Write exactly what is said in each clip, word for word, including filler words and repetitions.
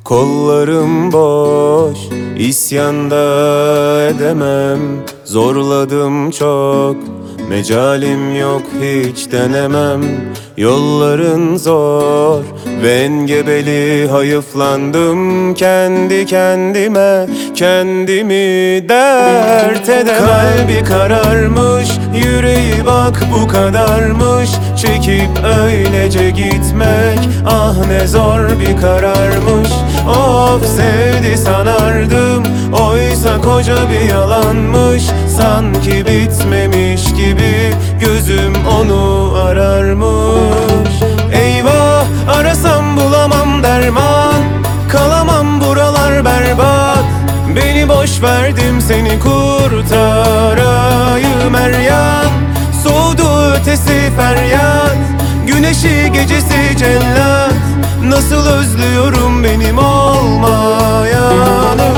Kollarım boş, isyanda edemem. Zorladım çok, mecalim yok hiç denemem. Yolların zor ve engebeli, hayıflandım kendi kendime. Kendimi dert edemem. Kalbi kararmış, yüreği bak bu kadarmış. Çekip öylece gitmek, ah ne zor bir kararmış. Of, sevdi sanardım, oysa koca bir yalanmış. Sanki bitmemiş gibi gözüm onu ararmış. Eyvah, arasam bulamam derman, kalamam buralar berbat. Beni boş verdim, seni kurtarayım er yan. Soğudu ötesi feryat, güneşi gecesi cellat. Nasıl özlüyorum benim olmayanı.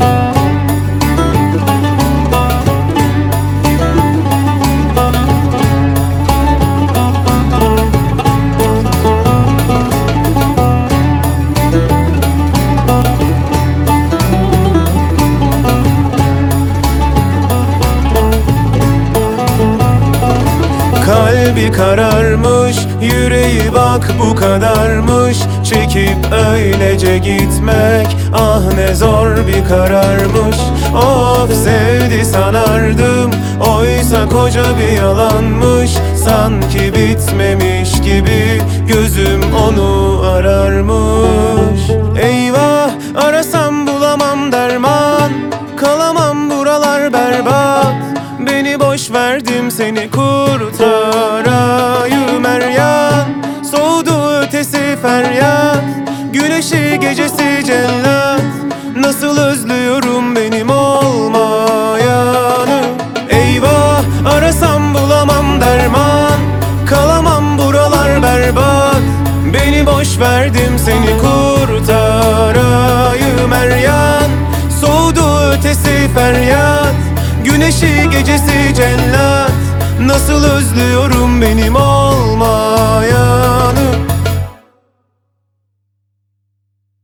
Kalbi kararmış, yüreği bak bu kadarmış. Çekip öylece gitmek, ah ne zor bir kararmış. Of, sevdi sanardım, oysa koca bir yalanmış. Sanki bitmemiş gibi gözüm onu ararmış. Eyvah, arasam bulamam derman, kalamam buralar berbat. Beni boş verdim, seni kurtarayım er yan. Soğudu ötesi feryat, güneşi gecesi cellat. Nasıl özlüyorum benim olmayanı. Eyvah, arasam bulamam derman, kalamam buralar berbat. Beni boş verdim, seni kurtarayım er yan. Soğudu ötesi feryat, güneşi gecesi cellat. Nasıl özlüyorum benim o